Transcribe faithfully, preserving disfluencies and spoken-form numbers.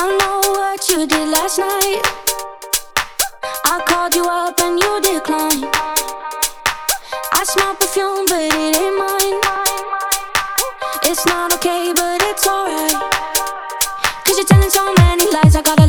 I know what you did last night. I called you up and you declined. I smell perfume but it ain't mine. It's not okay but it's alright, 'cause you're telling so many lies. I gotta